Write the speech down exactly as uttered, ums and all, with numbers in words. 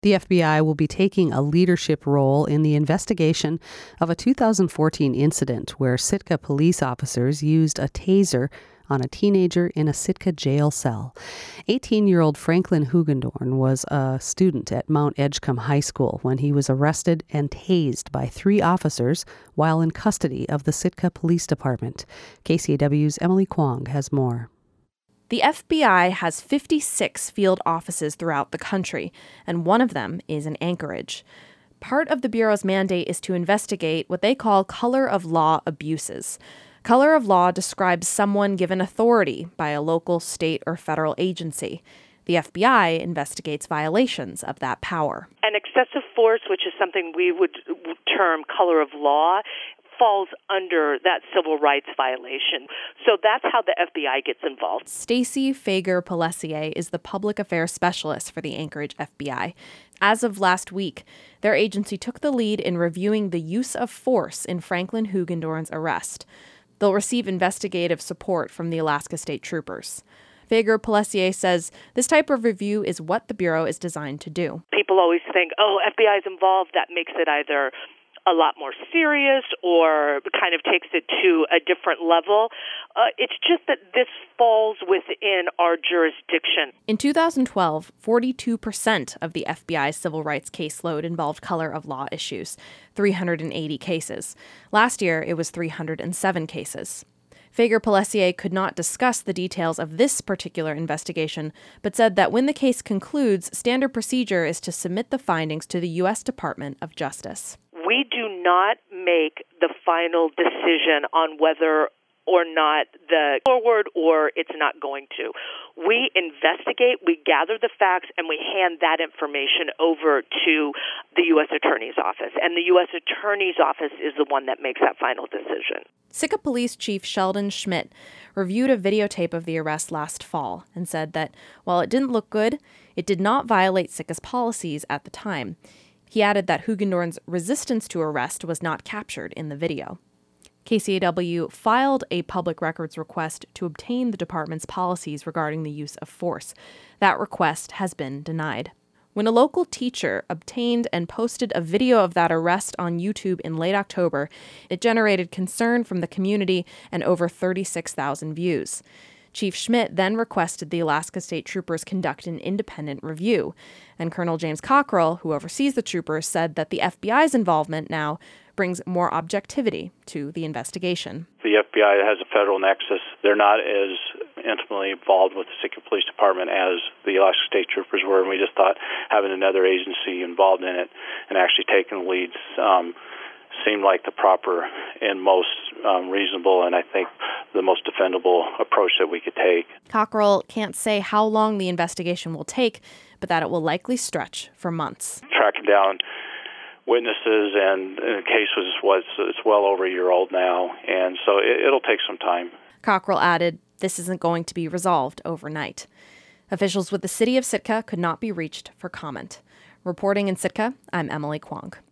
The F B I will be taking a leadership role in the investigation of a two thousand fourteen incident where Sitka police officers used a taser on a teenager in a Sitka jail cell. eighteen-year-old Franklin Hugendorn was a student at Mount Edgecombe High School when he was arrested and tased by three officers while in custody of the Sitka Police Department. K C A W's Emily Kwong has more. The F B I has fifty-six field offices throughout the country, and one of them is in Anchorage. Part of the Bureau's mandate is to investigate what they call color of law abuses. Color of law describes someone given authority by a local, state, or federal agency. The F B I investigates violations of that power. And excessive force, which is something we would term color of law, falls under that civil rights violation. So that's how the F B I gets involved. Stacey Fager-Pellessier is the public affairs specialist for the Anchorage F B I. As of last week, their agency took the lead in reviewing the use of force in Franklin Hugendorn's arrest. They'll receive investigative support from the Alaska State Troopers. Fager-Pellessier says this type of review is what the Bureau is designed to do. People always think, oh, F B I is involved. That makes it either a lot more serious or kind of takes it to a different level. Uh, it's just that this falls within our jurisdiction. In two thousand twelve, forty-two percent of the F B I's civil rights caseload involved color of law issues, three hundred eighty cases. Last year, it was three hundred seven cases. Fager-Pellessier could not discuss the details of this particular investigation, but said that when the case concludes, standard procedure is to submit the findings to the U S Department of Justice. We do not make the final decision on whether or not the forward or it's not going to. We investigate, we gather the facts, and we hand that information over to the U S Attorney's Office. And the U S Attorney's Office is the one that makes that final decision. Sitka Police Chief Sheldon Schmidt reviewed a videotape of the arrest last fall and said that while it didn't look good, it did not violate Sitka's policies at the time. He added that Hugendorn's resistance to arrest was not captured in the video. K C A W filed a public records request to obtain the department's policies regarding the use of force. That request has been denied. When a local teacher obtained and posted a video of that arrest on YouTube in late October, it generated concern from the community and over thirty-six thousand views. Chief Schmidt then requested the Alaska State Troopers conduct an independent review, and Colonel James Cockrell, who oversees the troopers, said that the F B I's involvement now brings more objectivity to the investigation. The F B I has a federal nexus. They're not as intimately involved with the Sitka Police Department as the Alaska State Troopers were, and we just thought having another agency involved in it and actually taking the leads um, seemed like the proper and most um, reasonable and I think the most defendable approach that we could take. Cockrell can't say how long the investigation will take, but that it will likely stretch for months. Tracking down witnesses, and, and the case was, was it's well over a year old now, and so it, it'll take some time. Cockrell added, this isn't going to be resolved overnight. Officials with the city of Sitka could not be reached for comment. Reporting in Sitka, I'm Emily Kwong.